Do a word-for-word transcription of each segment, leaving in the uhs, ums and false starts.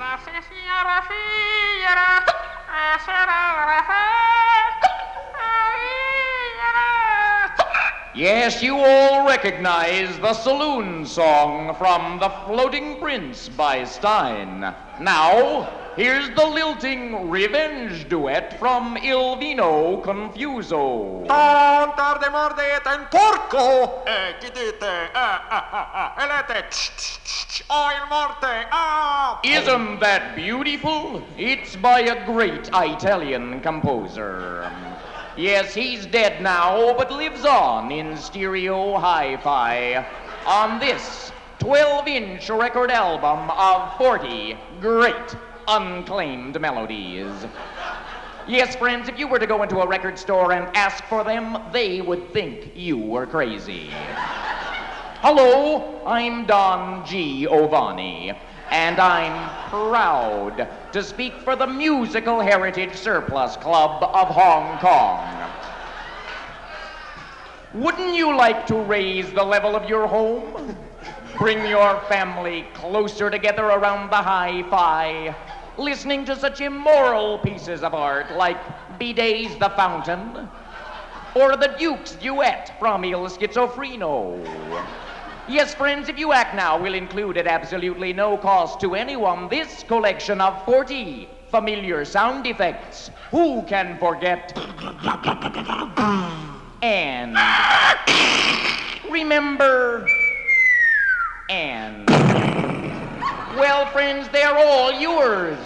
Yes, you all recognize the saloon song from The Floating Prince by Stein. Now, here's the lilting revenge duet from Il Vino Confuso. Tan tarde morde et en porco! Eh, chi dite? Ah, ah, ah, ah, elete! Oh, il morte! Ah! Isn't that beautiful? It's by a great Italian composer. Yes, he's dead now, but lives on in stereo hi-fi on this twelve-inch record album of forty great unclaimed melodies. Yes, friends, if you were to go into a record store and ask for them, they would think you were crazy. Hello, I'm Don Giovanni, and I'm proud to speak for the Musical Heritage Surplus Club of Hong Kong. Wouldn't you like to raise the level of your home? Bring your family closer together around the hi-fi, listening to such immoral pieces of art like Bidet's The Fountain, or the Duke's Duet from Il Schizofreno. Yes, friends, if you act now, we'll include at absolutely no cost to anyone this collection of forty familiar sound effects. Who can forget? And remember, and well, friends, they're all yours.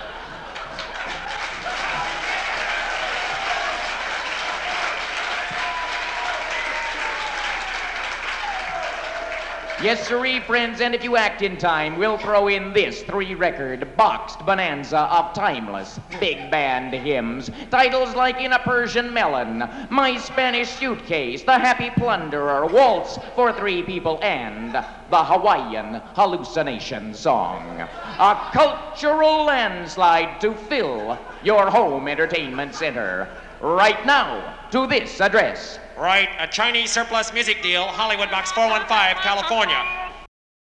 Yes, sirree, friends, and if you act in time, we'll throw in this three-record boxed bonanza of timeless big band hymns. Titles like In a Persian Melon, My Spanish Suitcase, The Happy Plunderer, Waltz for Three People, and the Hawaiian Hallucination Song. A cultural landslide to fill your home entertainment center. Right now, to this address. Right, a Chinese surplus music deal, Hollywood Box four one five, California.